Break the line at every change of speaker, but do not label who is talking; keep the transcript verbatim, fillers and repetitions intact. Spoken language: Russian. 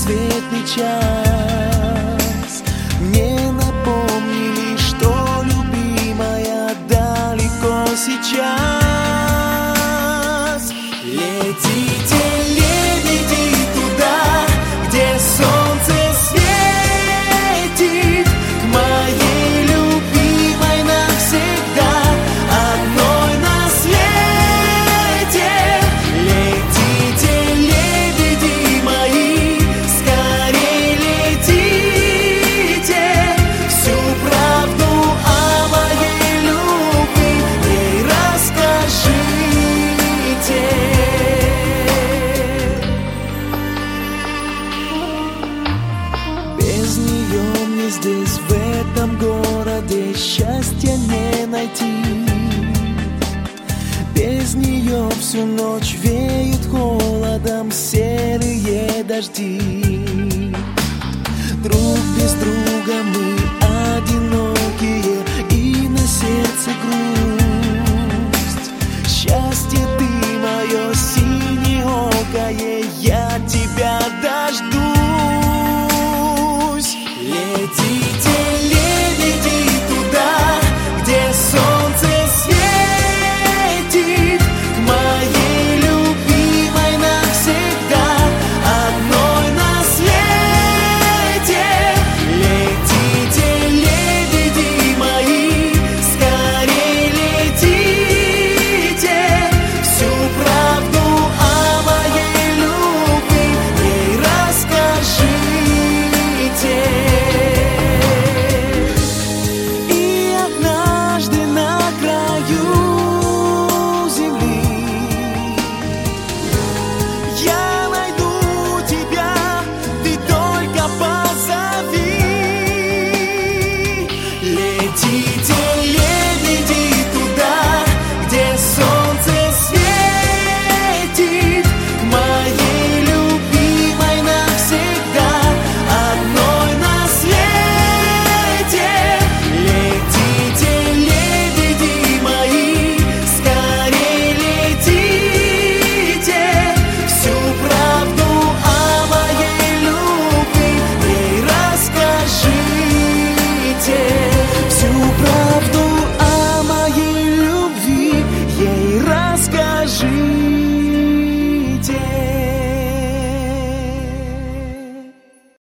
бесцветный час мне напомнили, что любимая далеко сейчас. Летите, лебеди, туда, где солнце светит, к моей любимой навсегда, одной на свете. Летите, лебеди мои, скорей летите, всю правду о моей любви ей расскажите. Без нее мне здесь, в этом городе, счастья не найти. Без нее всю ночь веют холодом серые дожди. Друг без друга мы одинокие, и на сердце грусть.